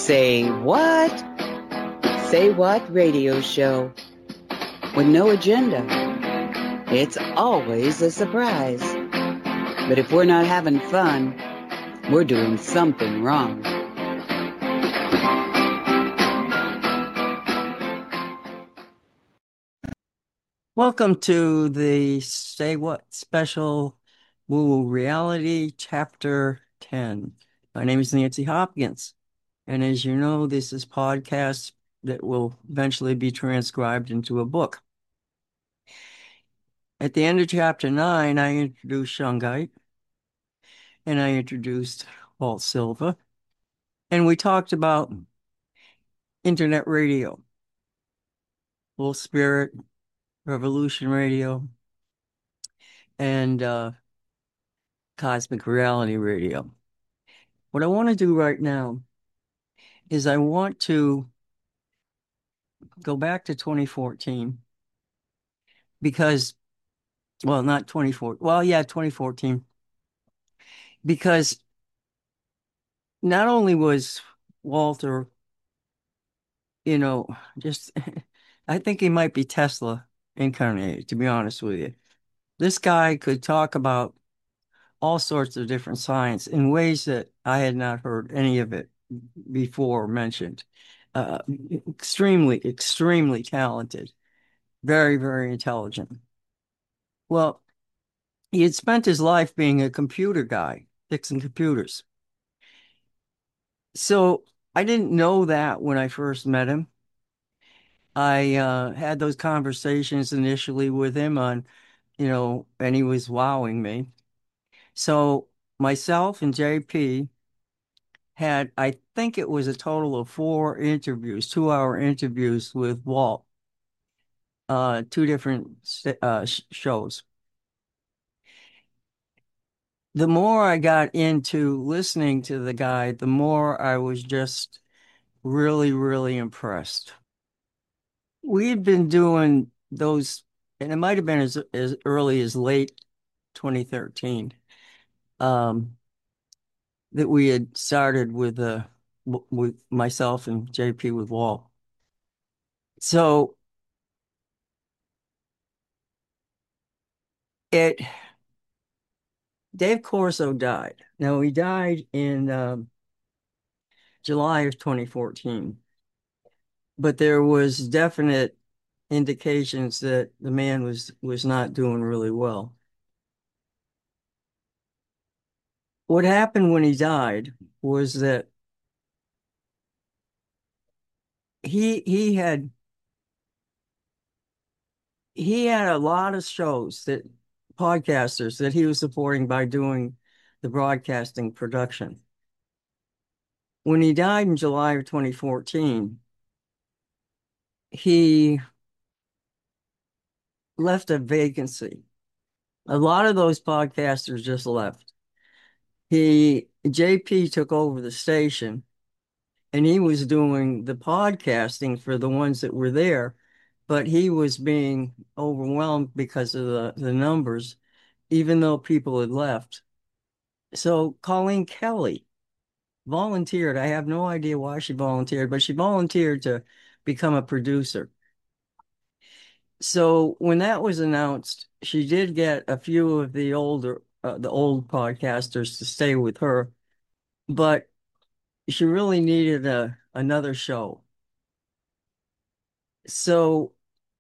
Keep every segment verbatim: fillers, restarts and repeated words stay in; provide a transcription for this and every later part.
Say what? Say what radio show with no agenda. It's always a surprise. But if we're not having fun, we're doing something wrong. Welcome to the Say What Special Woo Woo Reality Chapter ten. My name is Nancy Hopkins, and as you know, this is podcast that will eventually be transcribed into a book. At the end of chapter nine, I introduced Shungite and I introduced Walt Silva, and we talked about internet radio, Full Spirit, Revolution Radio, and uh, Cosmic Reality Radio. What I want to do right now is I want to go back to twenty fourteen because, well, not twenty fourteen. Well, yeah, twenty fourteen. Because not only was Walter, you know, just, I think he might be Tesla incarnated, to be honest with you. This guy could talk about all sorts of different science in ways that I had not heard any of it before mentioned. Uh, extremely, extremely talented, very, very intelligent. Well, he had spent his life being a computer guy, fixing computers. So I didn't know that when I first met him. I uh, had those conversations initially with him on, you know, and he was wowing me. So myself and J P had, I think it was a total of four interviews, two hour interviews with Walt, uh, two different uh, sh shows. The more I got into listening to the guy, the more I was just really, really impressed. We had been doing those, and it might have been as as early as late twenty thirteen, um, that we had started with uh with myself and J P with Walt. So it Dave Corso died. Now he died in um, July of twenty fourteen, but there was definite indications that the man was was not doing really well. What happened when he died was that he he had he had a lot of shows that podcasters that he was supporting by doing the broadcasting production. When he died in July of twenty fourteen, he left a vacancy. A lot of those podcasters just left. He J P took over the station and he was doing the podcasting for the ones that were there, but he was being overwhelmed because of the, the numbers, even though people had left. So Colleen Kelly volunteered. I have no idea why she volunteered, but she volunteered to become a producer. So when that was announced, she did get a few of the older, uh, the old podcasters to stay with her, but she really needed a another show. So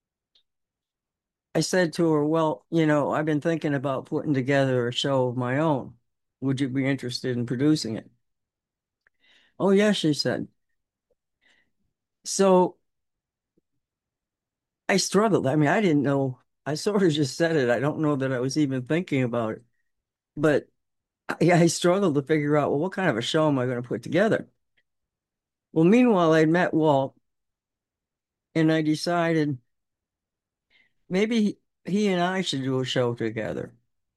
I said to her, well, you know, I've been thinking about putting together a show of my own. Would you be interested in producing it? Oh, yes, she said. So I struggled. I mean, I didn't know. I sort of just said it. I don't know that I was even thinking about it. But I, I struggled to figure out, well, what kind of a show am I going to put together? Well, meanwhile, I'd met Walt and I decided maybe he, he and I should do a show together.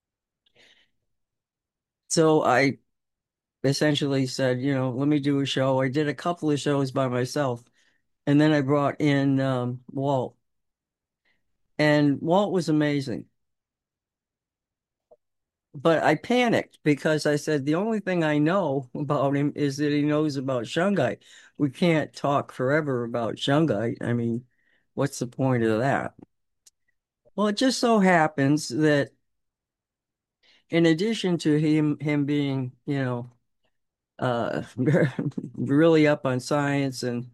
So I essentially said, you know, let me do a show. I did a couple of shows by myself, and then I brought in um, Walt, and Walt was amazing. But I panicked because I said the only thing I know about him is that he knows about shungite. We can't talk forever about shungite. I mean, what's the point of that? Well, it just so happens that in addition to him him being, you know, uh really up on science and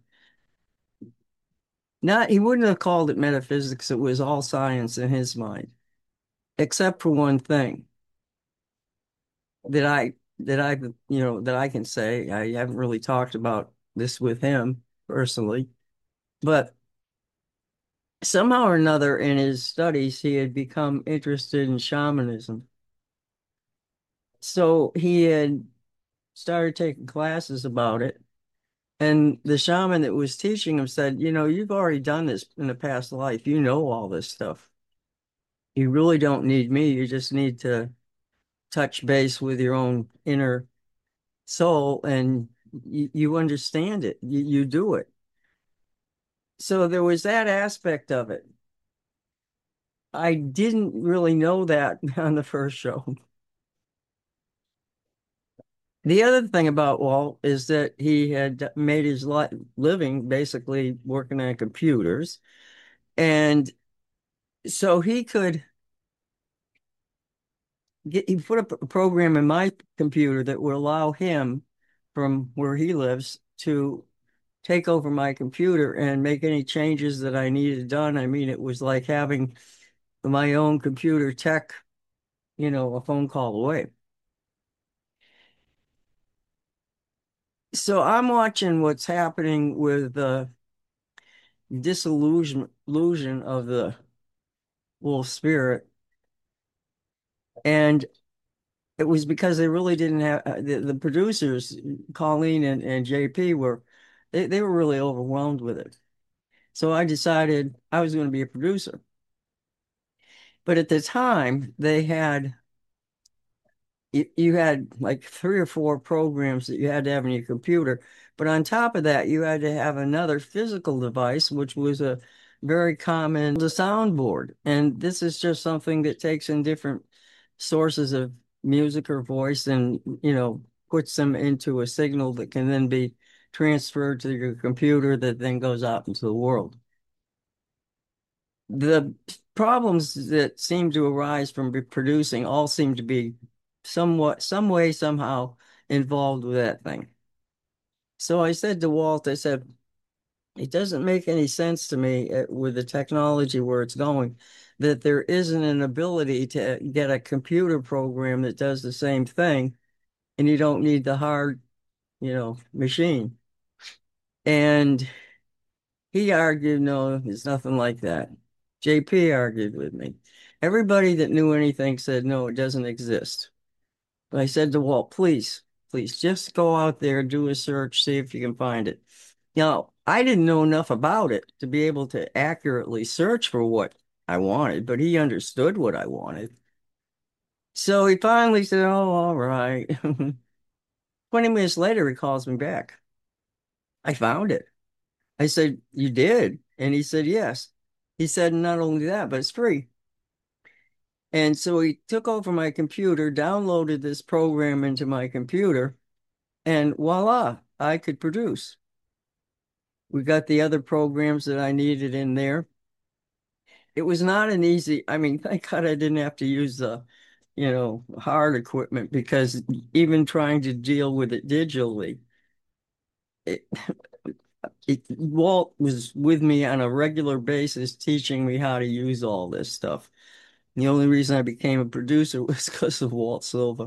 not he wouldn't have called it metaphysics, it was all science in his mind, except for one thing that I that I you know that I can say. I haven't really talked about this with him personally, but somehow or another in his studies he had become interested in shamanism. So he had started taking classes about it. And the shaman that was teaching him said, you know, you've already done this in a past life. You know all this stuff. You really don't need me. You just need to touch base with your own inner soul and you, you understand it. You, you do it. So there was that aspect of it. I didn't really know that on the first show. The other thing about Walt is that he had made his li living basically working on computers. And so he could get, he put up a program in my computer that would allow him from where he lives to take over my computer and make any changes that I needed done. I mean, it was like having my own computer tech, you know, a phone call away. So I'm watching what's happening with the disillusion illusion of the wolf spirit. And it was because they really didn't have uh, the, the producers, Colleen and, and J P were they, they were really overwhelmed with it. So I decided I was going to be a producer. But at the time, they had you, you had like three or four programs that you had to have in your computer. But on top of that, you had to have another physical device, which was a very common, the soundboard. And this is just something that takes in different sources of music or voice and, you know, puts them into a signal that can then be transferred to your computer that then goes out into the world. The problems that seem to arise from producing all seem to be somewhat, some way, somehow involved with that thing. So I said to Walt, I said, it doesn't make any sense to me uh, with the technology where it's going that there isn't an ability to get a computer program that does the same thing and you don't need the hard, you know, machine. And he argued, no, it's nothing like that. J P argued with me. Everybody that knew anything said, no, it doesn't exist. But I said to Walt, please, please just go out there, do a search, see if you can find it. Now, I didn't know enough about it to be able to accurately search for what I wanted, but he understood what I wanted. So he finally said, oh, all right. twenty minutes later, he calls me back. I found it. I said, you did? And he said, yes. He said, not only that, but it's free. And so he took over my computer, downloaded this program into my computer, and voila, I could produce. We got the other programs that I needed in there. It was not an easy, I mean, thank God I didn't have to use the, you know, hard equipment because even trying to deal with it digitally, it, it, Walt was with me on a regular basis teaching me how to use all this stuff. The only reason I became a producer was because of Walt Silva.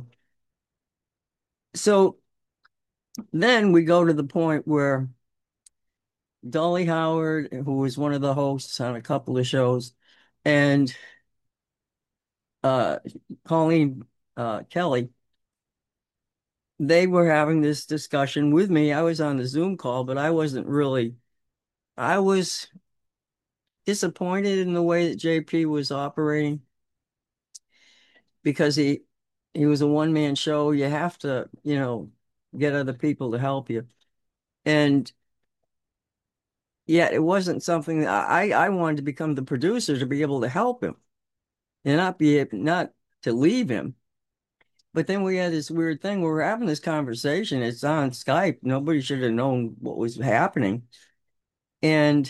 So then we go to the point where Dolly Howard, who was one of the hosts on a couple of shows, and uh, Colleen uh, Kelly, they were having this discussion with me. I was on the Zoom call, but I wasn't really, I was disappointed in the way that J P was operating because he he was a one-man show. You have to, you know, get other people to help you. And yet it wasn't something that I I wanted to become the producer to be able to help him and not be not to leave him. But then we had this weird thing where we're having this conversation. It's on Skype. Nobody should have known what was happening. And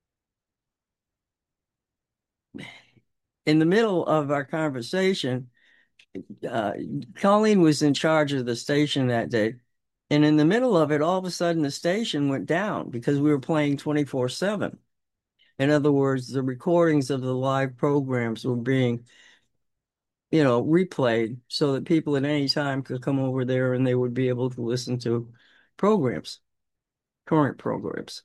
in the middle of our conversation, uh, Colleen was in charge of the station that day. And in the middle of it, all of a sudden the station went down because we were playing twenty-four seven. In other words, the recordings of the live programs were being, you know, replayed so that people at any time could come over there and they would be able to listen to programs, current programs.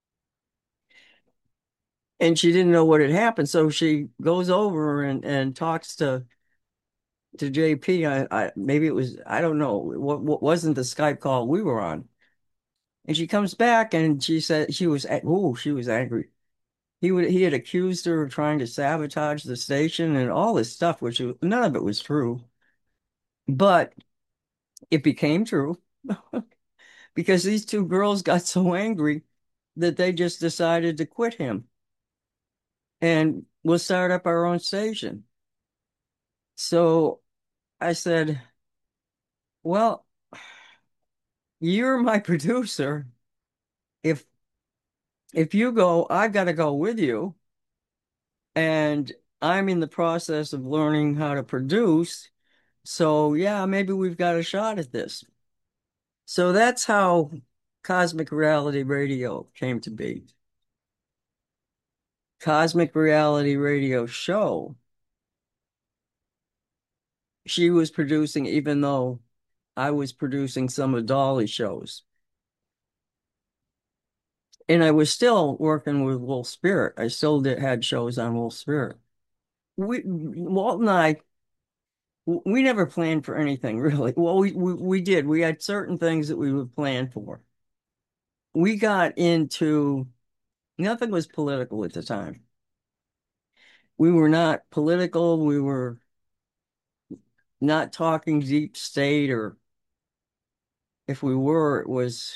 And she didn't know what had happened. So she goes over and, and talks to to J P. I, I maybe it was, I don't know, what, what wasn't the Skype call we were on. And she comes back and she said she was oh, she was angry. He would he had accused her of trying to sabotage the station and all this stuff, which was, none of it was true. But it became true because these two girls got so angry that they just decided to quit him and we'll start up our own station. So I said, well, you're my producer. If if you go, I've got to go with you. And I'm in the process of learning how to produce. So yeah, maybe we've got a shot at this. So that's how Cosmic Reality Radio came to be. Cosmic Reality Radio Show. She was producing, even though I was producing some of Dolly's shows. And I was still working with Wolf Spirit. I still did, had shows on Wolf Spirit. We, Walt and I, we never planned for anything really. Well, we, we, we did. We had certain things that we would plan for. We got into, nothing was political at the time. We were not political. We were not talking deep state, or if we were, it was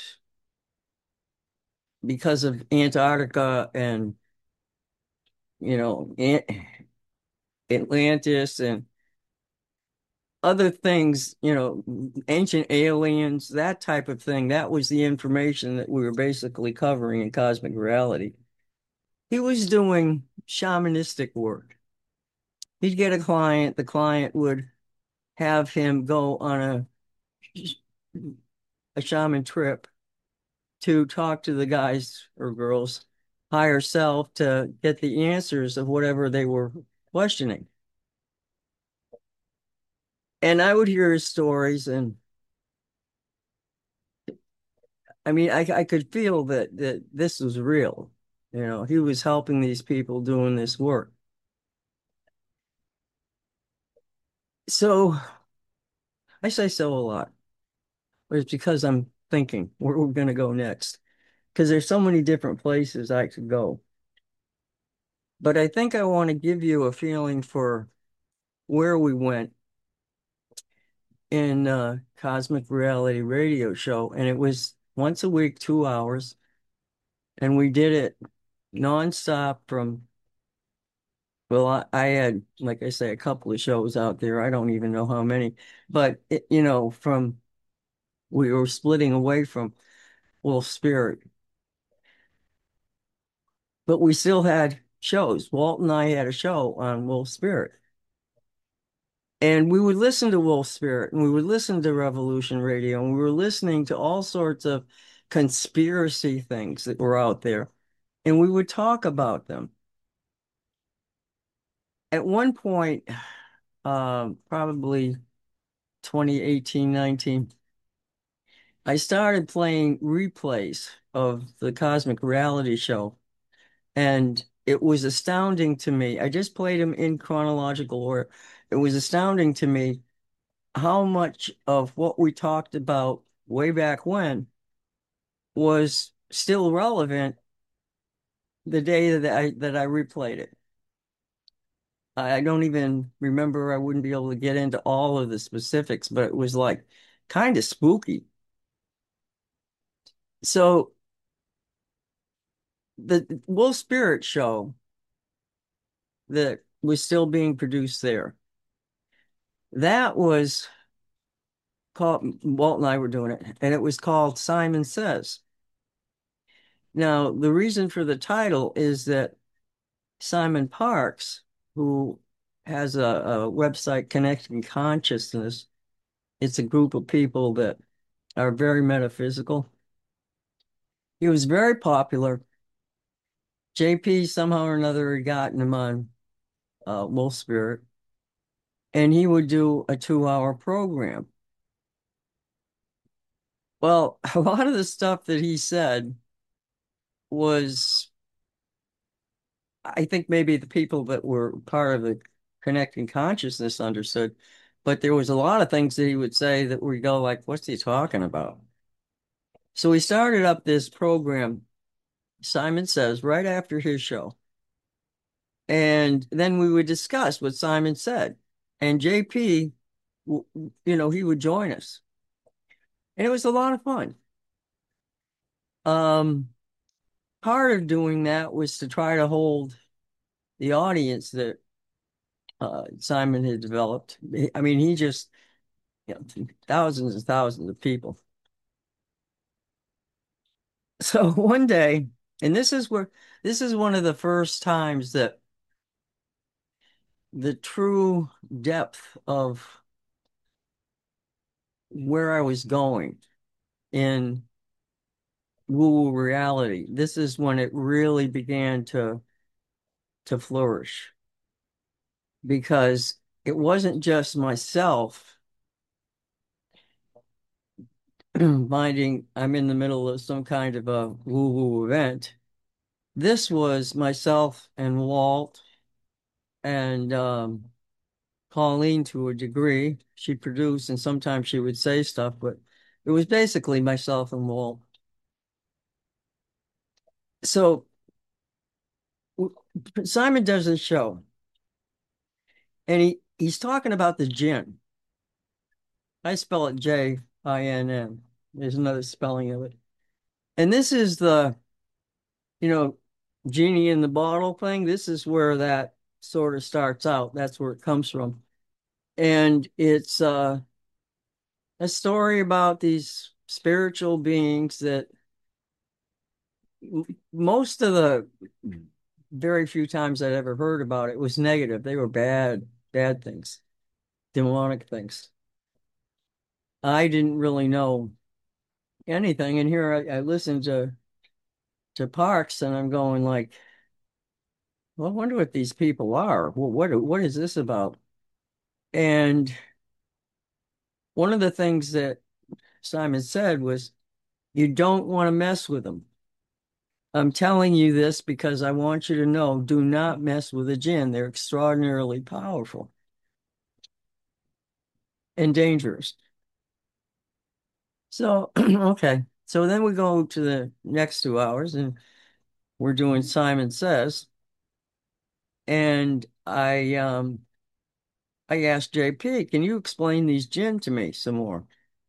because of Antarctica and, you know, Atlantis and other things, you know, ancient aliens, that type of thing. That was the information that we were basically covering in Cosmic Reality. He was doing shamanistic work. He'd get a client, the client would have him go on a a shaman trip to talk to the guys or girls higher self to get the answers of whatever they were questioning. And I would hear his stories, and I mean, I, I could feel that that this was real. You know, he was helping these people doing this work. So I say so a lot, but it's because I'm thinking where we're going to go next, because there's so many different places I could go. But I think I want to give you a feeling for where we went in uh, Cosmic Reality Radio Show, and it was once a week, two hours, and we did it nonstop from, well, I, I had, like I say, a couple of shows out there. I don't even know how many, but it, you know, from we were splitting away from Wolf Spirit, but we still had shows. Walt and I had a show on Wolf Spirit. And we would listen to Wolf Spirit and we would listen to Revolution Radio and we were listening to all sorts of conspiracy things that were out there. And we would talk about them. At one point, um, probably twenty eighteen, nineteen, I started playing replays of the Cosmic Reality Show. And it was astounding to me. I just played them in chronological order. It was astounding to me how much of what we talked about way back when was still relevant the day that I that I replayed it. I don't even remember, I wouldn't be able to get into all of the specifics, but it was like kind of spooky. So the Wolf Spirit show that was still being produced there, that was called Walt and I were doing it, and it was called Simon Says. Now, the reason for the title is that Simon Parkes, who has a, a website connecting consciousness, it's a group of people that are very metaphysical. He was very popular. J P somehow or another had gotten him on uh, Wolf Spirit, and he would do a two-hour program. Well, a lot of the stuff that he said was, I think maybe the people that were part of the connecting consciousness understood, but there was a lot of things that he would say that we go like, what's he talking about? So he started up this program, Simon Says, right after his show. And then we would discuss what Simon said. And J P, you know, he would join us. And it was a lot of fun. Um, Part of doing that was to try to hold the audience that uh, Simon had developed. I mean, he just, you know, thousands and thousands of people. So one day, and this is where this is one of the first times that the true depth of where I was going in woo-woo reality. This is when it really began to to flourish because it wasn't just myself finding I'm in the middle of some kind of a woo-woo event. This was myself and Walt and um, Colleen to a degree. She produced and sometimes she would say stuff, but it was basically myself and Walt. So Simon does this show and he, he's talking about the jinn. I spell it J I N N. There's another spelling of it. And this is the, you know, genie in the bottle thing. This is where that sort of starts out. That's where it comes from. And it's uh, a story about these spiritual beings that most of the very few times I'd ever heard about it was negative. They were bad, bad things, demonic things. I didn't really know anything. And here I, I listened to to Parkes and I'm going like, well, I wonder what these people are. Well, what what is this about? And one of the things that Simon said was, you don't want to mess with them. I'm telling you this because I want you to know, do not mess with a jinn. They're extraordinarily powerful and dangerous. So, okay. So then we go to the next two hours and we're doing Simon Says. And I um I asked J P, can you explain these jinn to me some more?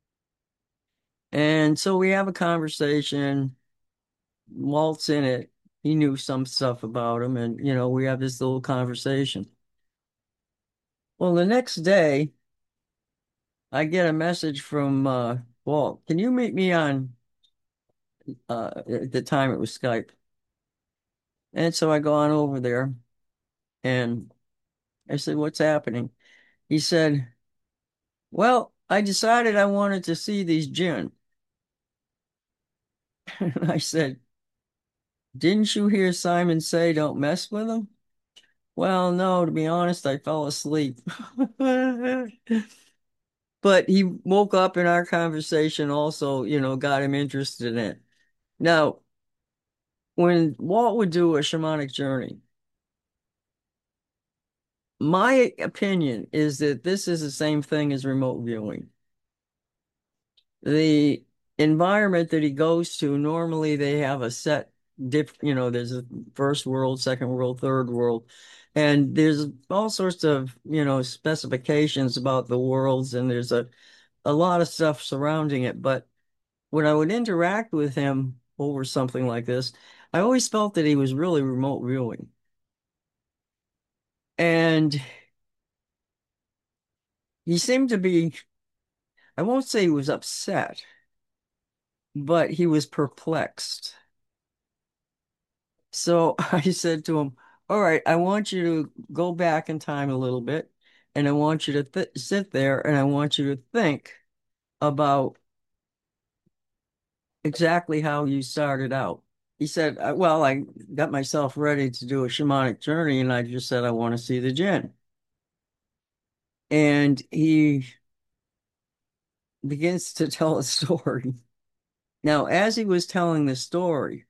And so we have a conversation. Walt's in it. He knew some stuff about him, and you know, we have this little conversation. Well, the next day, I get a message from uh, Walt. Can you meet me on? Uh, at the time, it was Skype, and so I go on over there, and I said, "What's happening?" He said, "Well, I decided I wanted to see these jinn." And I said, "Didn't you hear Simon say don't mess with them?" Well, no, to be honest, I fell asleep. But he woke up in our conversation also, you know, got him interested in it. Now, when Walt would do a shamanic journey, my opinion is that this is the same thing as remote viewing. The environment that he goes to, normally they have a set diff, you know, there's a first world, second world, third world, and there's all sorts of, you know, specifications about the worlds, and there's a, a lot of stuff surrounding it. But when I would interact with him over something like this, I always felt that he was really remote viewing. And he seemed to be I won't say he was upset, but he was perplexed. So I said to him, all right, I want you to go back in time a little bit, and I want you to th sit there and I want you to think about exactly how you started out. He said, "Uh, well, I got myself ready to do a shamanic journey, and I just said I want to see the jinn." And he begins to tell a story. Now, as he was telling the story,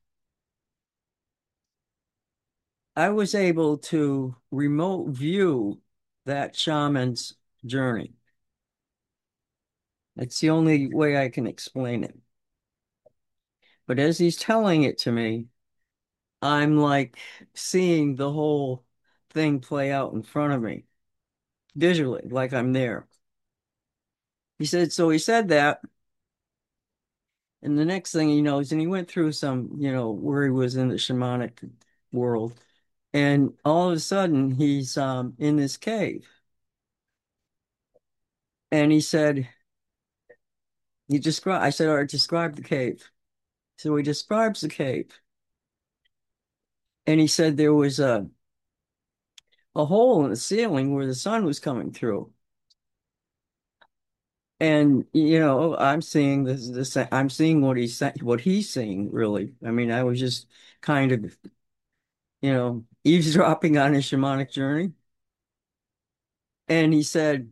I was able to remote view that shaman's journey. That's the only way I can explain it. But as he's telling it to me, I'm like seeing the whole thing play out in front of me visually, like I'm there. He said, so he said that, and the next thing he knows, and he went through some, you know, where he was in the shamanic world, and all of a sudden he's um in this cave. And he said, he described, I said, all right, describe the cave. So he describes the cave. And he said there was a, a hole in the ceiling where the sun was coming through. And you know, I'm seeing this, this I'm seeing what he's saying, what he's seeing, really. I mean, I was just kind of, you know, eavesdropping on his shamanic journey. And he said,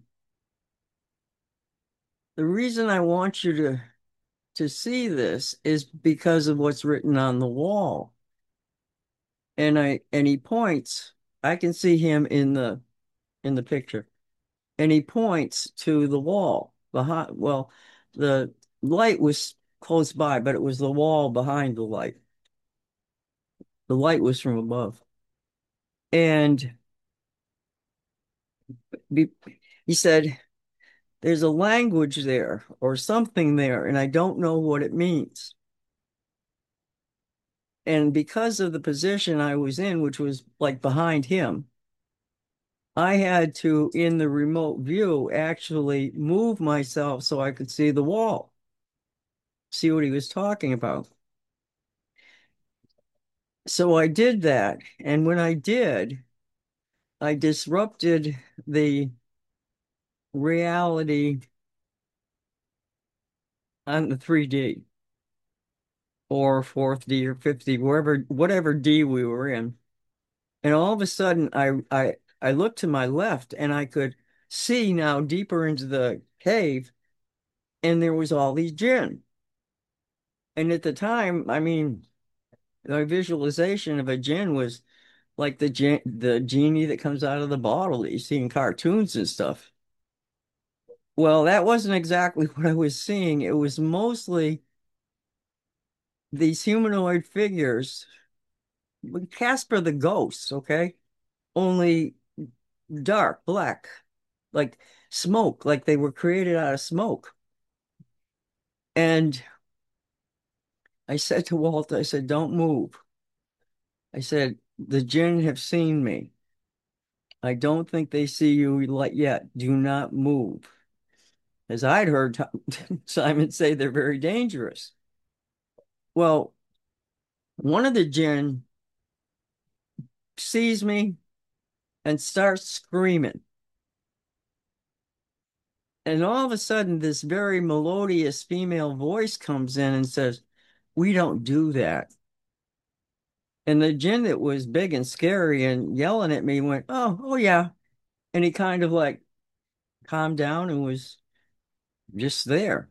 the reason I want you to to see this is because of what's written on the wall. And I and he points, I can see him in the in the picture. And he points to the wall behind, well, the light was close by, but it was the wall behind the light. The light was from above. And be, he said, there's a language there or something there, and I don't know what it means. And because of the position I was in, which was like behind him, I had to, in the remote view, actually move myself so I could see the wall, see what he was talking about. So I did that. And when I did, I disrupted the reality on the three D or fourth D or fifth D, wherever, whatever D we were in. And all of a sudden, I, I, I looked to my left and I could see now deeper into the cave, and there was all these jinn. And at the time, I mean, my visualization of a jinn was like the gen the genie that comes out of the bottle that you see in cartoons and stuff. Well, that wasn't exactly what I was seeing. It was mostly these humanoid figures, Casper the Ghost, okay? Only dark, black, like smoke, like they were created out of smoke. And I said to Walt, I said, don't move. I said, the jinn have seen me. I don't think they see you yet. Do not move. As I'd heard Simon say, they're very dangerous. Well, one of the jinn sees me and starts screaming. And all of a sudden, this very melodious female voice comes in and says, we don't do that. And the jinn that was big and scary and yelling at me went, oh, oh yeah. And he kind of like calmed down and was just there.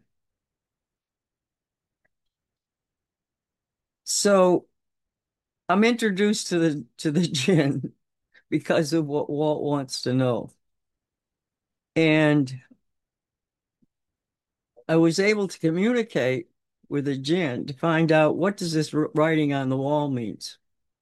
So I'm introduced to the to the jinn because of what Walt wants to know. And I was able to communicate with the jinn to find out what does this writing on the wall means.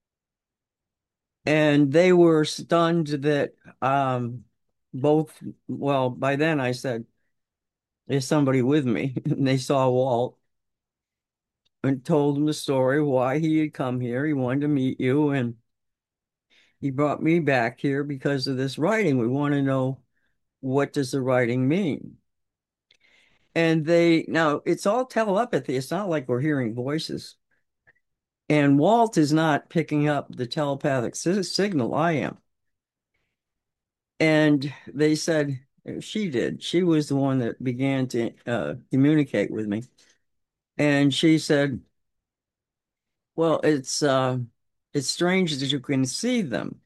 And they were stunned that um, both, well, by then I said, there's somebody with me. And they saw Walt and told him the story, why he had come here. He wanted to meet you, and he brought me back here because of this writing. We want to know, what does the writing mean? And they, now it's all telepathy. It's not like we're hearing voices. And Walt is not picking up the telepathic si- signal. I am. And they said she did. She was the one that began to uh, communicate with me. And she said, "Well, it's uh, it's strange that you can see them,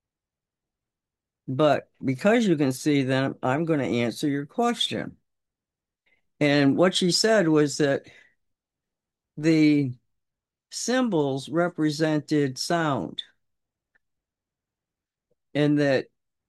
but because you can see them, I'm going to answer your question." And what she said was that the symbols represented sound, and that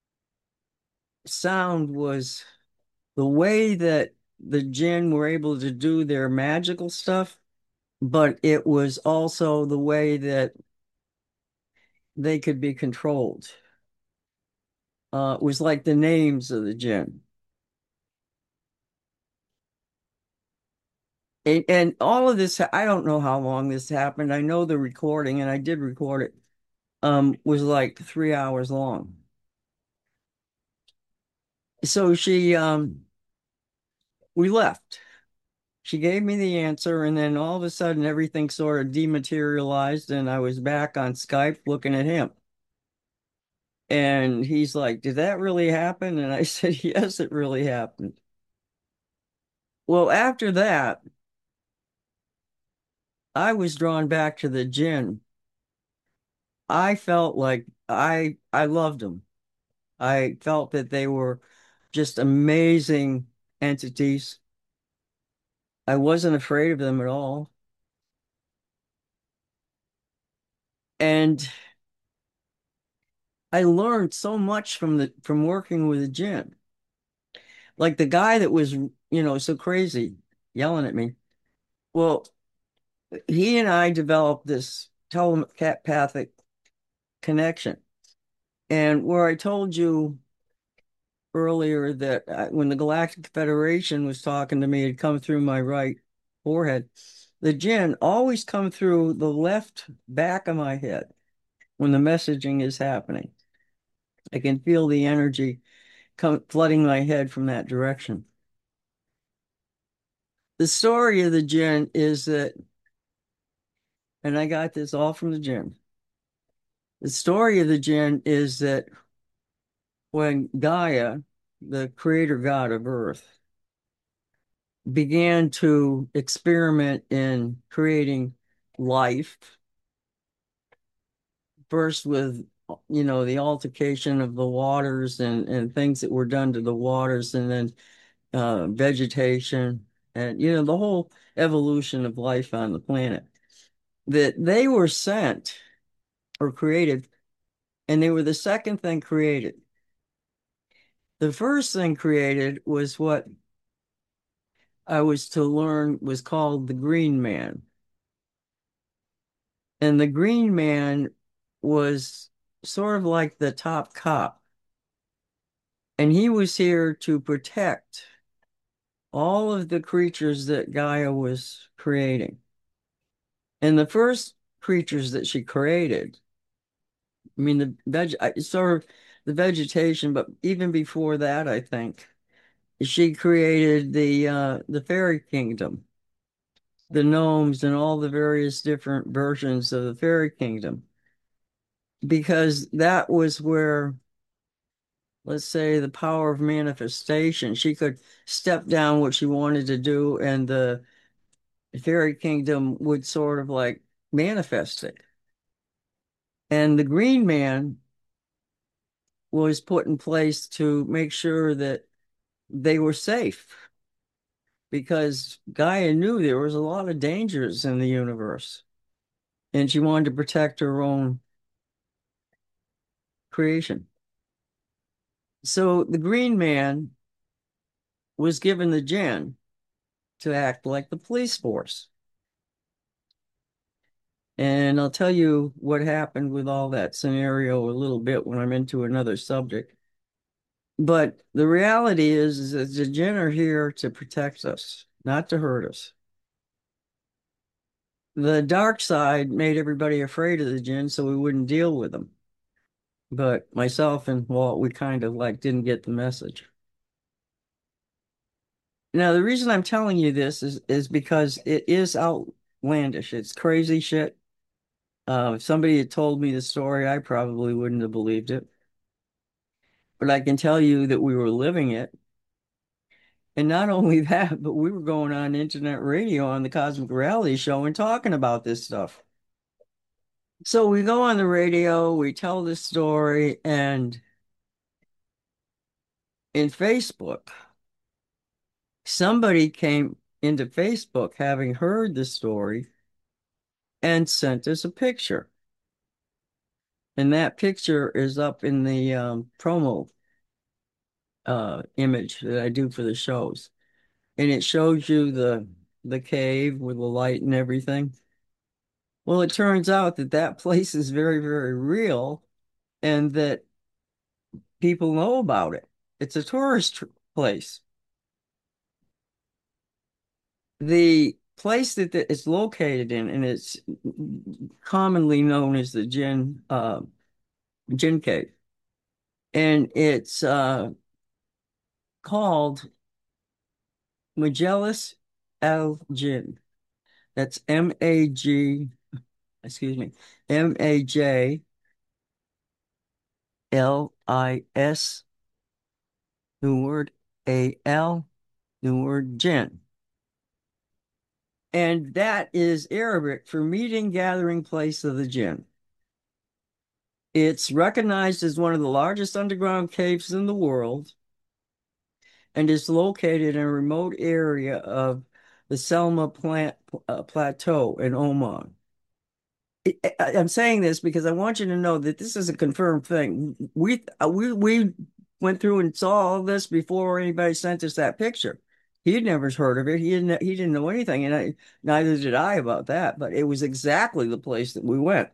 sound was the way that the jinn were able to do their magical stuff, but it was also the way that they could be controlled. Uh, it was like the names of the jinn. And, and all of this, I don't know how long this happened. I know the recording, and I did record it, um, was like three hours long. So she, um, we left. She gave me the answer, and then all of a sudden, everything sort of dematerialized, and I was back on Skype looking at him. And he's like, "Did that really happen?" And I said, "Yes, it really happened." Well, after that, I was drawn back to the gin. I felt like I I loved them. I felt that they were just amazing entities. I wasn't afraid of them at all. And I learned so much from the from working with the gin. Like the guy that was, you know, so crazy yelling at me. Well, he and I developed this telepathic connection. And where I told you earlier that I, when the Galactic Federation was talking to me, it come through my right forehead. The jinn always come through the left back of my head when the messaging is happening. I can feel the energy come flooding my head from that direction. The story of the jinn is that, and I got this all from the jinn. The story of the jinn is that when Gaia, the creator god of Earth, began to experiment in creating life, first with, you know, the altercation of the waters and, and things that were done to the waters, and then uh, vegetation, and, you know, the whole evolution of life on the planet, that they were sent or created, and they were the second thing created. The first thing created was what I was to learn was called the Green Man. And the Green Man was sort of like the top cop. And he was here to protect all of the creatures that Gaia was creating. And the first creatures that she created, I mean, the veg, I- sort of the vegetation, but even before that, I think she created the uh, the fairy kingdom, the gnomes, and all the various different versions of the fairy kingdom, because that was where, let's say, the power of manifestation. She could step down what she wanted to do, and the fairy kingdom would sort of like manifest it. And the Green Man was put in place to make sure that they were safe, because Gaia knew there was a lot of dangers in the universe, and she wanted to protect her own creation. So the Green Man was given the gin to act like the police force. And I'll tell you what happened with all that scenario a little bit when I'm into another subject. But the reality is, is that the jinn are here to protect us, not to hurt us. The dark side made everybody afraid of the jinn, so we wouldn't deal with them. But myself and Walt, we kind of like didn't get the message. Now, the reason I'm telling you this is is because it is outlandish. It's crazy shit. Uh, if somebody had told me the story, I probably wouldn't have believed it. But I can tell you that we were living it. And not only that, but we were going on internet radio on the Cosmic Reality Show and talking about this stuff. So we go on the radio, we tell this story, and in Facebook, somebody came into Facebook having heard the story and sent us a picture. And that picture is up in the um, promo uh, image that I do for the shows. And it shows you the the cave with the light and everything. Well, it turns out that that place is very, very real and that people know about it. It's a tourist tr- place. The place that that it's located in, and it's commonly known as the Jin uh, Jin Cave, and it's uh, called Magellas El Jin. That's M A G, excuse me, M A J L I S, new word, A L, new word, Jin. And that is Arabic for meeting, gathering place of the jinn. It's recognized as one of the largest underground caves in the world and is located in a remote area of the Selma plant, uh, Plateau in Oman. I, I- I'm saying this because I want you to know that this is a confirmed thing. We uh, we we went through and saw all this before anybody sent us that picture. He'd never heard of it. He didn't he didn't know anything, and I, neither did I about that. But it was exactly the place that we went.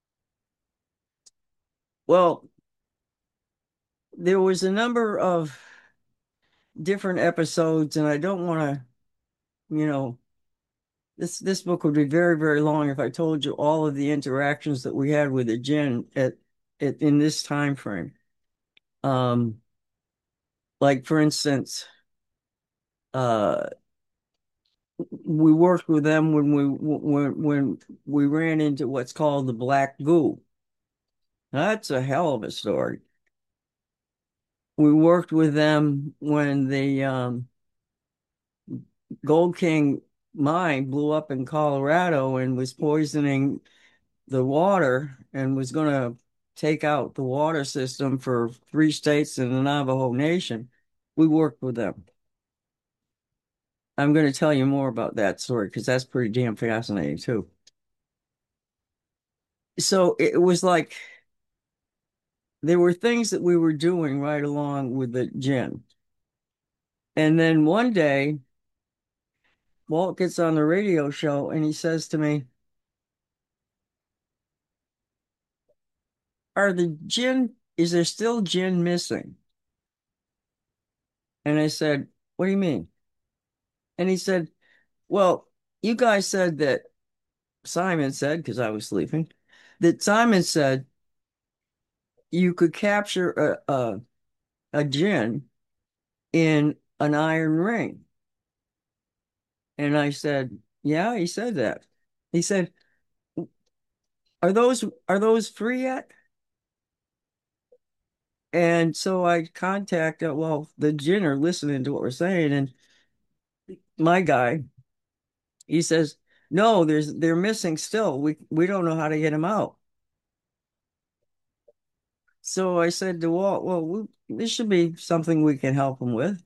Well, there was a number of different episodes, and I don't want to, you know, this this book would be very, very long if I told you all of the interactions that we had with the jinn at, at in this time frame. Um, like for instance, uh, we worked with them when we when when we ran into what's called the black goo. That's a hell of a story. We worked with them when the um, Gold King mine blew up in Colorado and was poisoning the water and was going to take out the water system for three states in the Navajo Nation. We worked with them. I'm going to tell you more about that story because that's pretty damn fascinating too. So it was like there were things that we were doing right along with the gin. And then one day, Walt gets on the radio show and he says to me, are the gin, is there still gin missing? And I said, what do you mean? And he said, well, you guys said that Simon said, because I was sleeping, that Simon said you could capture a, a, a gin in an iron ring. And I said, yeah, he said that. He said, are those are those free yet? And so I contacted, well, the gin are listening to what we're saying, and my guy, he says, no, there's they're missing still. We we don't know how to get them out. So I said to Walt, well, we, this should be something we can help him with.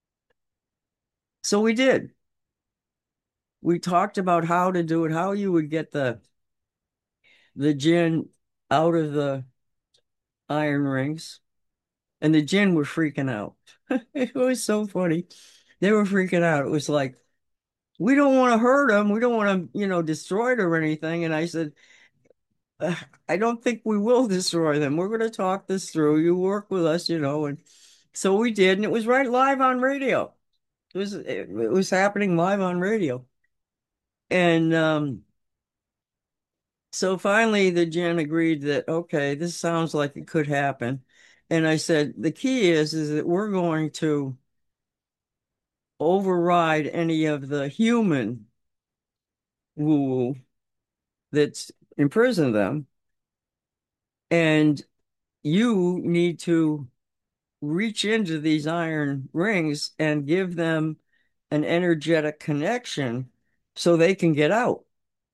So we did. We talked about how to do it, how you would get the the gin out of the iron rings. And the gin were freaking out. It was so funny. They were freaking out. It was like, we don't want to hurt them. We don't want to, you know, destroy it or anything. And I said, "Uh, I don't think we will destroy them. We're going to talk this through. You work with us, you know." And so we did, and it was right live on radio. It was it, it was happening live on radio. And um, so finally the Jen agreed that, okay, this sounds like it could happen. And I said, the key is is that we're going to override any of the human woo that's imprisoned them. And you need to reach into these iron rings and give them an energetic connection so they can get out.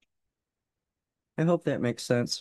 I hope that makes sense.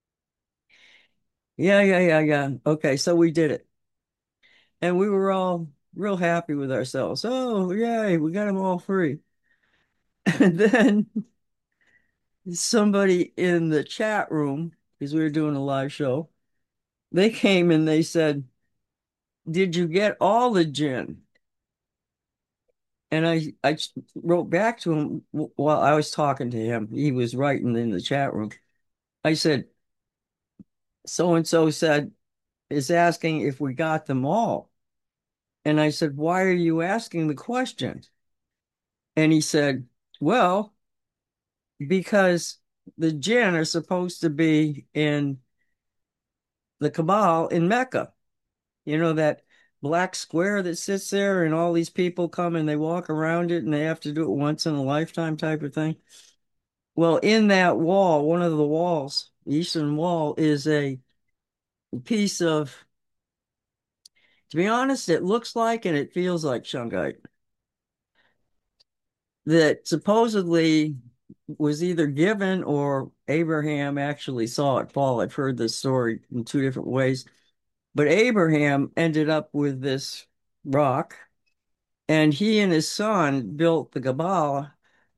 Yeah, yeah, yeah, yeah. Okay, so we did it. And we were all real happy with ourselves. Oh, yay, we got them all free. And then somebody in the chat room, because we were doing a live show, they came and they said, "Did you get all the gin?" And I, I wrote back to him while I was talking to him. He was writing in the chat room. I said, "So and so said, is asking if we got them all." And I said, "Why are you asking the question?" And he said, "Well, because the jinn are supposed to be in the Kaaba in Mecca. You know, that black square that sits there, and all these people come and they walk around it and they have to do it once in a lifetime type of thing. Well, in that wall, one of the walls, the eastern wall, is a piece of, to be honest, it looks like and it feels like shungite that supposedly was either given or Abraham actually saw it fall. I've heard this story in two different ways. But Abraham ended up with this rock, and he and his son built the Kaaba,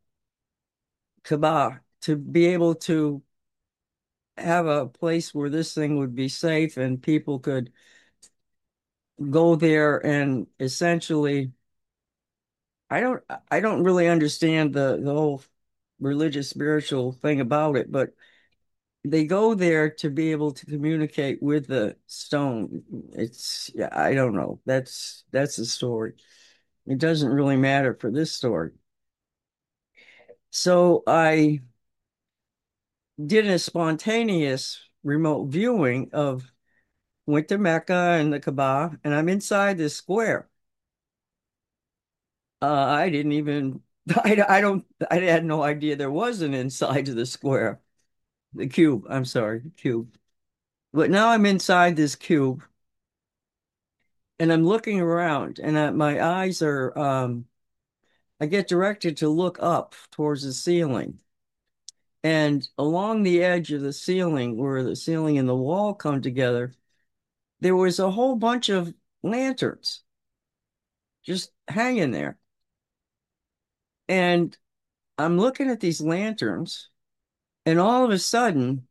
Kaaba to be able to have a place where this thing would be safe and people could go there and essentially, I don't I don't really understand the the whole religious spiritual thing about it, but they go there to be able to communicate with the stone. It's, yeah, I don't know. That's that's the story. It doesn't really matter for this story. So I did a spontaneous remote viewing of went to Mecca and the Kaaba, and I'm inside this square. Uh, I didn't even I, I don't I had no idea there was an inside to the square. The cube, I'm sorry, the cube. But now I'm inside this cube and I'm looking around and I, my eyes are um I get directed to look up towards the ceiling. And along the edge of the ceiling, where the ceiling and the wall come together, there was a whole bunch of lanterns just hanging there. And I'm looking at these lanterns, and all of a sudden,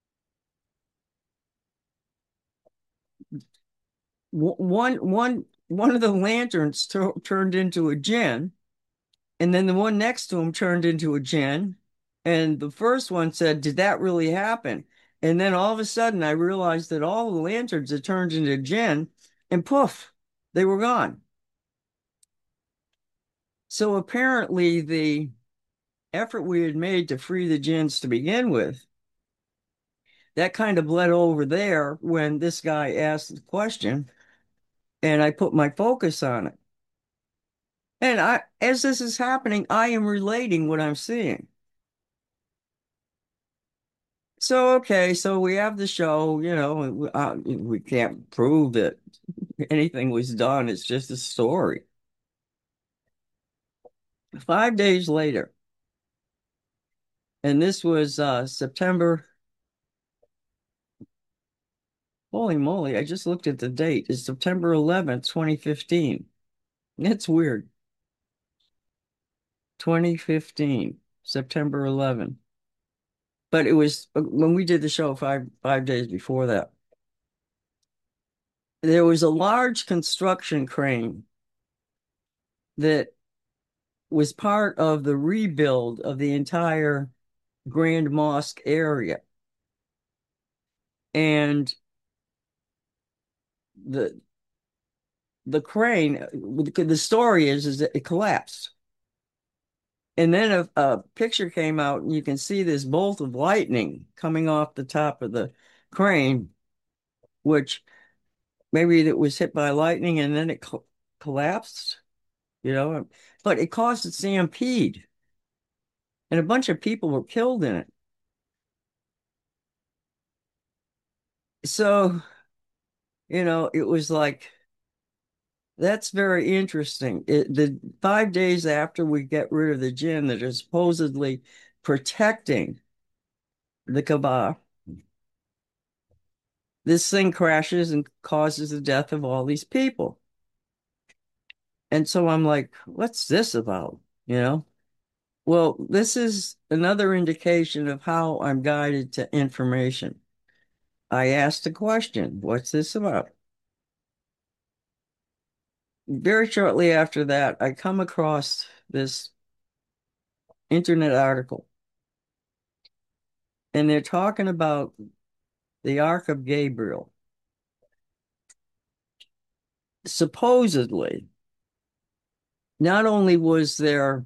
one one one of the lanterns tur turned into a jinn, and then the one next to him turned into a jinn. And the first one said, "Did that really happen?" And then all of a sudden, I realized that all the lanterns had turned into jinn, and poof, they were gone. So apparently, the effort we had made to free the jinns to begin with, that kind of bled over there when this guy asked the question, and I put my focus on it. And I, as this is happening, I am relating what I'm seeing. So, okay, so we have the show, you know, we, uh, we can't prove that anything was done. It's just a story. Five days later, and this was uh, September. Holy moly, I just looked at the date. It's September eleventh, twenty fifteen. That's weird. twenty fifteen, September eleventh. But it was uh, when we did the show five five days before that. There was a large construction crane that was part of the rebuild of the entire Grand Mosque area. And the the crane, the story is, is that it collapsed. And then a, a picture came out, and you can see this bolt of lightning coming off the top of the crane, which maybe it was hit by lightning and then it co collapsed. you know, but it caused a stampede and a bunch of people were killed in it. So, you know, it was like, that's very interesting. It, the five days after we get rid of the jinn that are supposedly protecting the Kaaba, this thing crashes and causes the death of all these people. And so I'm like, what's this about? You know? Well, this is another indication of how I'm guided to information. I asked a question, what's this about? Very shortly after that, I come across this internet article, and they're talking about the Ark of Gabriel. Supposedly, not only was there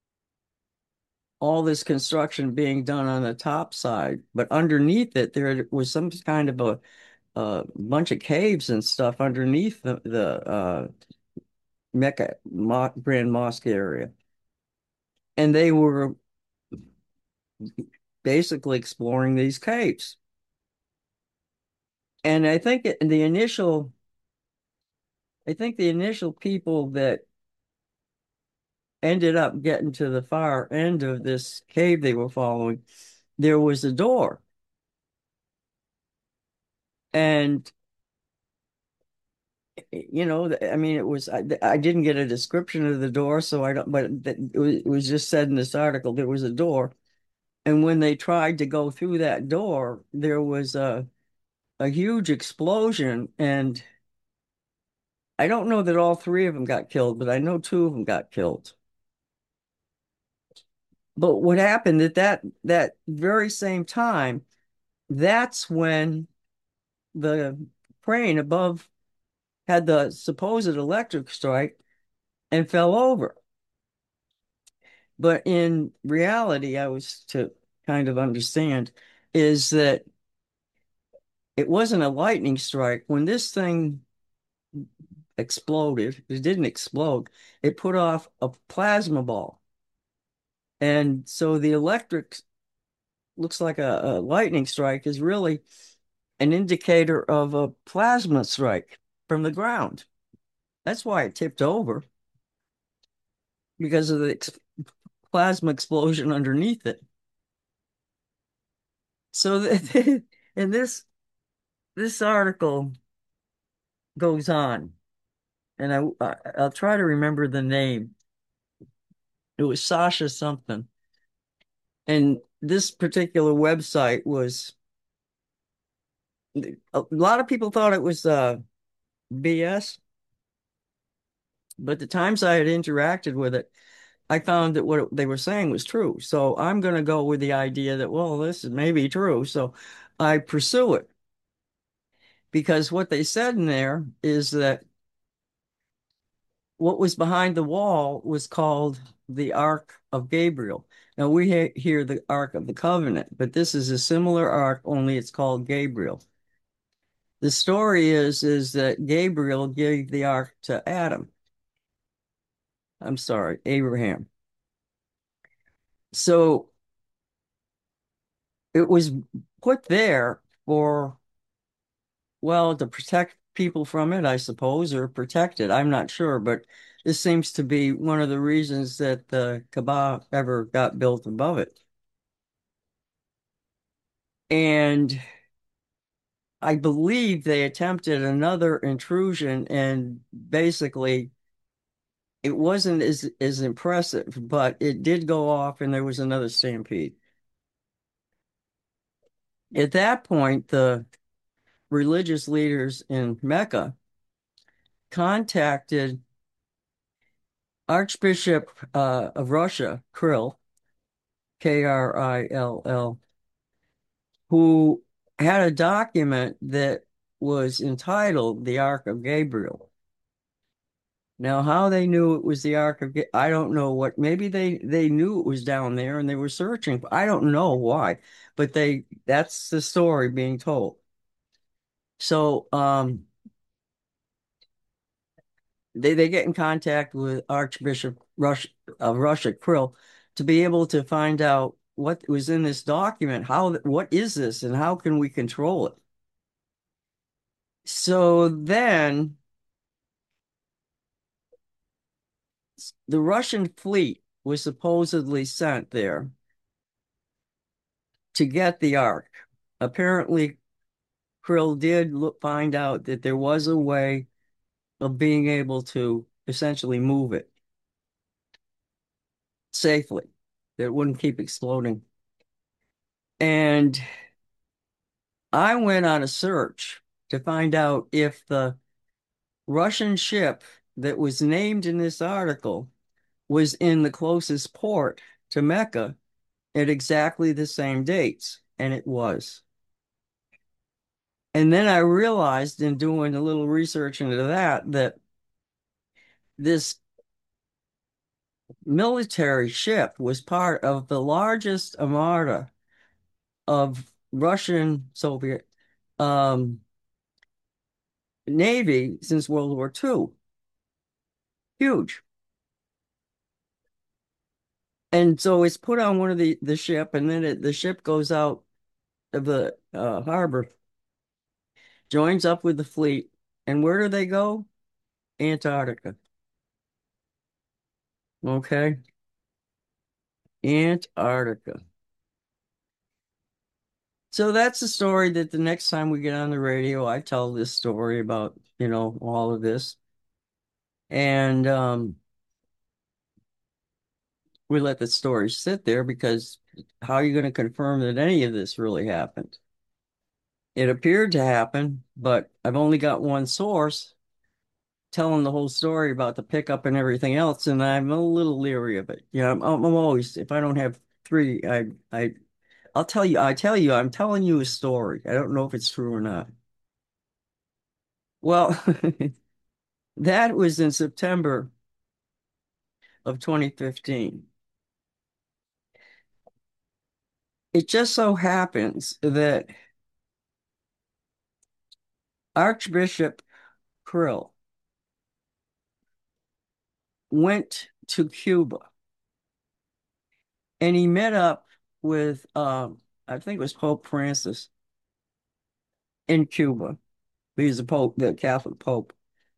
all this construction being done on the top side, but underneath it, there was some kind of a, a bunch of caves and stuff underneath the, the uh, Mecca Mo Grand Mosque area. And they were basically exploring these caves. And I think it, the initial, I think the initial people that ended up getting to the far end of this cave they were following, there was a door. And, you know, I mean, it was, I, I didn't get a description of the door, so I don't, but it was, it was just said in this article there was a door. And when they tried to go through that door, there was a, a huge explosion. And I don't know that all three of them got killed, but I know two of them got killed. But what happened at that that very same time, that's when the crane above had the supposed electric strike and fell over. But in reality, I was to kind of understand is that it wasn't a lightning strike. When this thing exploded, it didn't explode, it put off a plasma ball. And so the electric looks like a, a lightning strike is really an indicator of a plasma strike from the ground. That's why it tipped over because of the ex plasma explosion underneath it. So the, and this this article goes on, and I, I I'll try to remember the name. It was Sasha something, and this particular website was a lot of people thought it was uh, B S, but the times I had interacted with it, I found that what they were saying was true. So I'm going to go with the idea that, well, this is maybe true. So I pursue it because what they said in there is that what was behind the wall was called the Ark of Gabriel. Now we ha hear the Ark of the Covenant, but this is a similar ark, only it's called Gabriel. The story is is that Gabriel gave the ark to Adam. I'm sorry, Abraham. So it was put there for, well, to protect people from it, I suppose, or protect it. I'm not sure, but this seems to be one of the reasons that the Kaaba ever got built above it. And I believe they attempted another intrusion, and basically it wasn't as as impressive, but it did go off, and there was another stampede. At that point, the religious leaders in Mecca contacted Archbishop uh, of Russia, Krill, K R I L L, who had a document that was entitled The Ark of Gabriel. Now, how they knew it was the Ark of, Ga- I don't know what, maybe they they knew it was down there and they were searching. I don't know why, but they that's the story being told. So, um, they, they get in contact with Archbishop Rush of Russia, Krill, to be able to find out what was in this document. How, what is this, and how can we control it? So then the Russian fleet was supposedly sent there to get the Ark. Apparently, Krill did look, find out that there was a way of being able to essentially move it safely, that it wouldn't keep exploding. And I went on a search to find out if the Russian ship that was named in this article was in the closest port to Mecca at exactly the same dates, and it was. And then I realized in doing a little research into that that this military ship was part of the largest armada of Russian Soviet um, Navy since World War Two. Huge. And so it's put on one of the, the ship, and then it, the ship goes out of the uh, harbor, joins up with the fleet. And where do they go? Antarctica. Okay. Antarctica. So that's the story that the next time we get on the radio, I tell this story about, you know, all of this. And um, we let the story sit there because how are you going to confirm that any of this really happened? It appeared to happen, but I've only got one source telling the whole story about the pickup and everything else, and I'm a little leery of it. You know, I'm, I'm always, if I don't have three, I, I, I'll tell you, I tell you, I'm telling you a story. I don't know if it's true or not. Well, that was in September of twenty fifteen. It just so happens that Archbishop Krill went to Cuba and he met up with, um, I think it was Pope Francis in Cuba. He's the Pope, the Catholic Pope.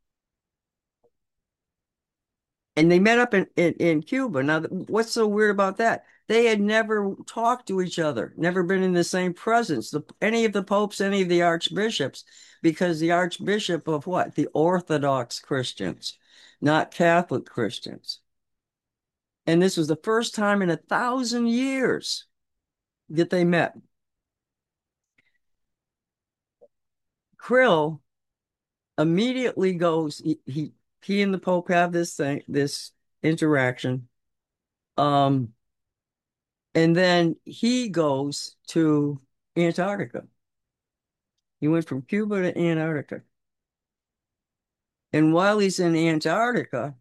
And they met up in, in, in Cuba. Now, what's so weird about that? They had never talked to each other, never been in the same presence, the, any of the popes, any of the archbishops, because the archbishop of what? The Orthodox Christians, not Catholic Christians. And this was the first time in a thousand years that they met. Krill immediately goes, he, he, he and the Pope have this thing, this interaction. Um, and then he goes to Antarctica. He went from Cuba to Antarctica. And while he's in Antarctica,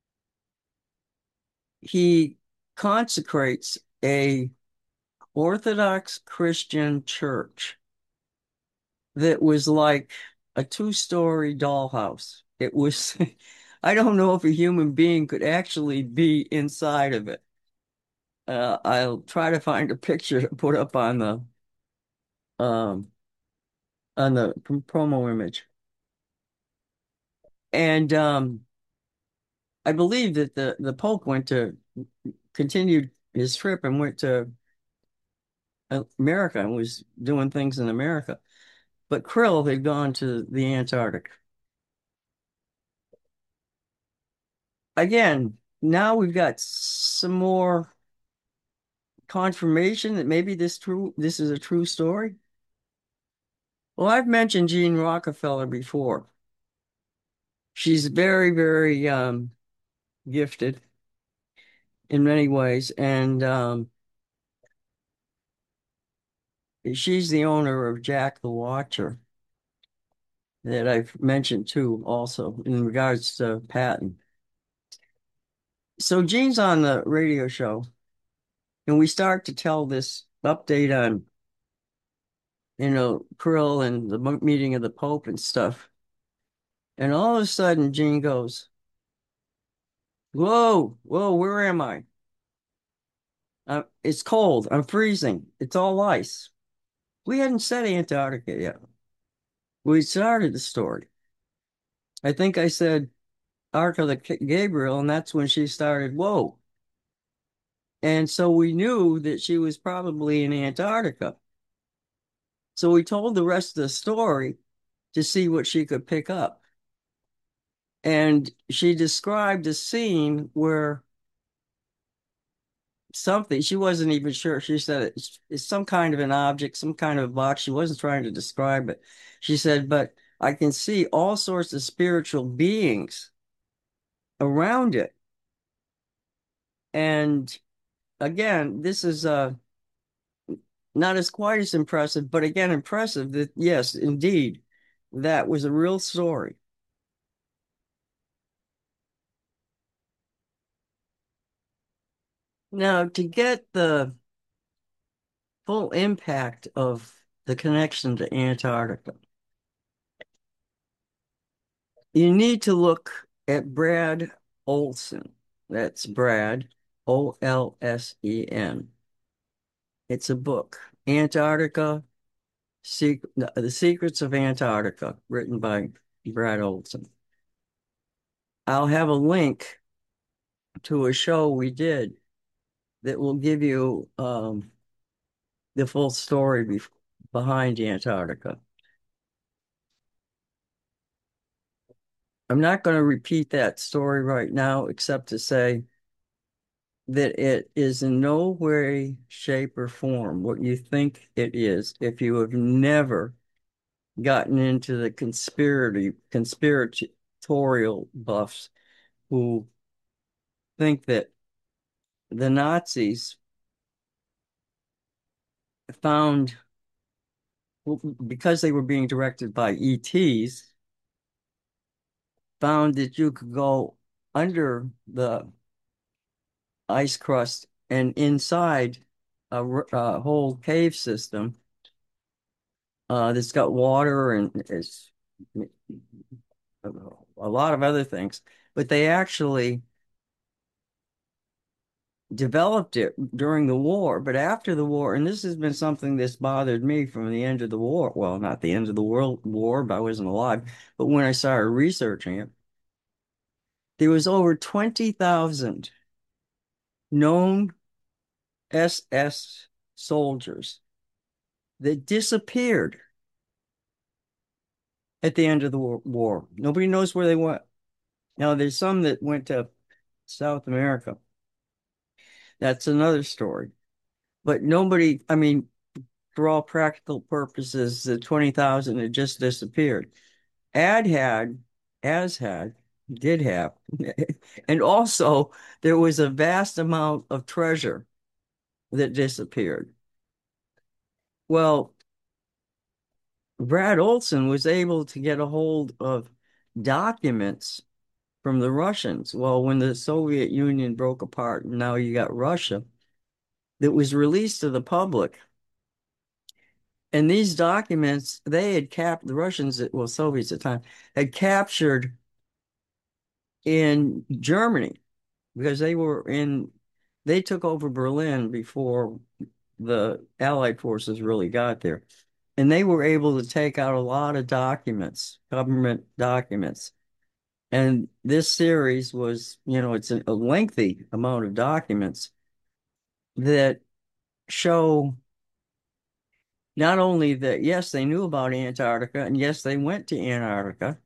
he consecrates a Orthodox Christian church that was like a two-story dollhouse. It was, I don't know if a human being could actually be inside of it. Uh, I'll try to find a picture to put up on the um on the promo image. And um I believe that the the Pope went to continued his trip and went to America and was doing things in America. But Krill had gone to the Antarctic. Again, now we've got some more confirmation that maybe this true this is a true story. Well, I've mentioned Jean Rockefeller before. She's very, very um, gifted in many ways, and um, she's the owner of Jack the Watcher that I've mentioned too, also in regards to Patton. So Jean's on the radio show, and we start to tell this update on, you know, Krill and the meeting of the Pope and stuff. And all of a sudden, Jean goes, Whoa, whoa, where am I? Uh, it's cold. I'm freezing. It's all ice. We hadn't said Antarctica yet. We started the story. I think I said Ark of the K- Gabriel, and that's when she started, whoa. And so we knew that she was probably in Antarctica. So we told the rest of the story to see what she could pick up. And she described a scene where something, she wasn't even sure. She said it's, it's some kind of an object, some kind of box. She wasn't trying to describe it. She said, but I can see all sorts of spiritual beings around it. And again, this is uh, not as quite as impressive, but again, impressive that yes, indeed, that was a real story. Now, to get the full impact of the connection to Antarctica, you need to look at Brad Olsen. That's Brad, O L S E N. It's a book, Antarctica, Sec The Secrets of Antarctica, written by Brad Olsen. I'll have a link to a show we did that will give you um, the full story be behind Antarctica. I'm not going to repeat that story right now, except to say that it is in no way, shape, or form what you think it is if you have never gotten into the conspiracy conspiratorial buffs who think that the Nazis found, because they were being directed by E Ts, found that you could go under the ice crust and inside a, a whole cave system uh, that's got water and is a lot of other things. But they actually developed it during the war. But after the war, and this has been something that's bothered me from the end of the war. Well, not the end of the world war, but I wasn't alive. But when I started researching it, there was over twenty thousand known S S soldiers that disappeared at the end of the war. Nobody knows where they went. Now, there's some that went to South America. That's another story. But nobody, I mean, for all practical purposes, the twenty thousand had just disappeared. Ad had, as had, did have. And also, there was a vast amount of treasure that disappeared. Well, Brad Olson was able to get a hold of documents from the Russians. Well, when the Soviet Union broke apart, and now you got Russia, that was released to the public. And these documents, they had capped the Russians, well, Soviets at the time, had captured in Germany because they were in, they took over Berlin before the Allied forces really got there. And they were able to take out a lot of documents, government documents. And this series was, you know, it's a, a lengthy amount of documents that show not only that, yes, they knew about Antarctica, and yes, they went to Antarctica,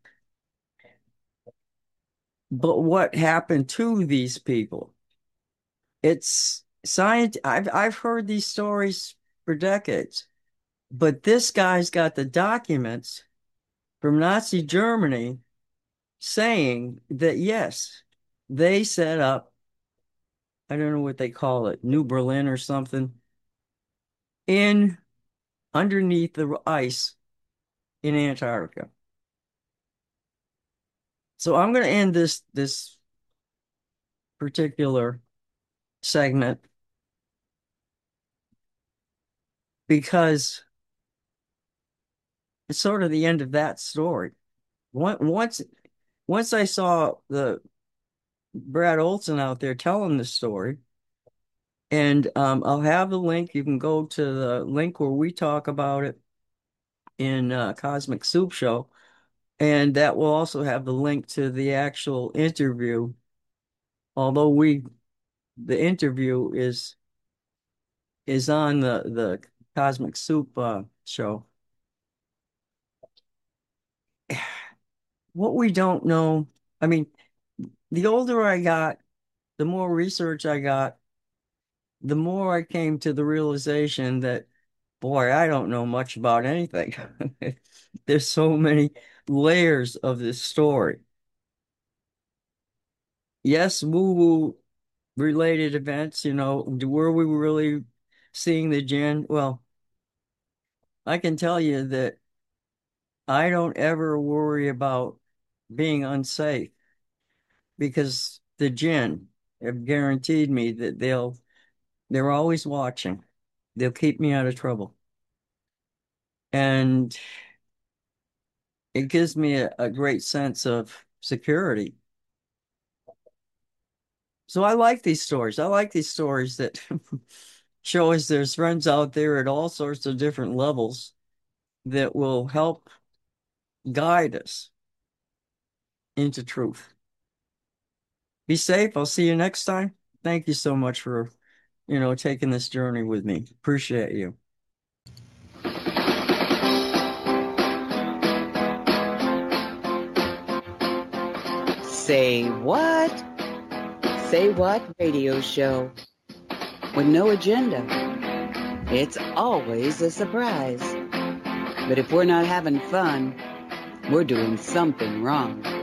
but what happened to these people? It's science. I've I've heard these stories for decades, but this guy's got the documents from Nazi Germany saying that yes, they set up, I don't know what they call it, New Berlin or something, in underneath the ice in Antarctica. So I'm going to end this this particular segment because it's sort of the end of that story. Once once I saw the Brad Olson out there telling the story. And um, I'll have the link. You can go to the link where we talk about it in uh, Cosmic Soup Show. And that will also have the link to the actual interview. Although we, the interview is is on the the Cosmic Soup uh, show. What we don't know, I mean, the older I got, the more research I got, the more I came to the realization that, boy, I don't know much about anything. There's so many layers of this story. Yes, woo-woo related events, you know, were we really seeing the jinn? Well, I can tell you that I don't ever worry about being unsafe because the jinn have guaranteed me that they'll they're always watching. They'll keep me out of trouble. And it gives me a, a great sense of security. So I like these stories. I like these stories that show us there's friends out there at all sorts of different levels that will help guide us into truth. Be safe. I'll see you next time. Thank you so much for, you know, taking this journey with me. Appreciate you. Say what? Say what radio show. With no agenda. It's always a surprise. But if we're not having fun, we're doing something wrong.